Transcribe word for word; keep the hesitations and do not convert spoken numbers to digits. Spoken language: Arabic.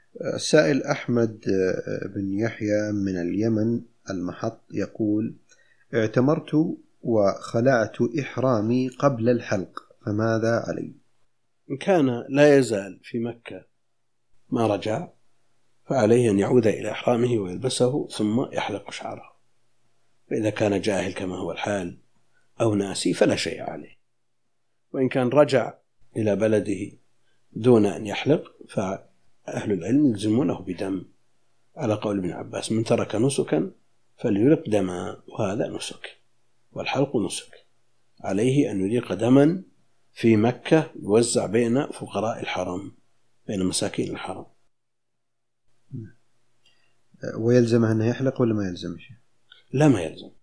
السائل أحمد بن يحيى من اليمن المحط يقول: اعتمرت وخلعت إحرامي قبل الحلق، فماذا علي؟ إن كان لا يزال في مكة ما رجع، فعليه أن يعود إلى إحرامه ويلبسه ثم يحلق شعره. فإذا كان جاهل كما هو الحال أو ناسي فلا شيء عليه. وإن كان رجع إلى بلده دون أن يحلق فأهل العلم يلزمونه بدم، على قول ابن عباس: من ترك نسكا فليرق دما، وهذا نسك، والحلق نسك. عليه أن يريق دما في مكة يوزع بين فقراء الحرم، بين مساكين الحرم. ويلزمه أنه يحلق ولا ما يلزمه؟ لا، ما يلزم.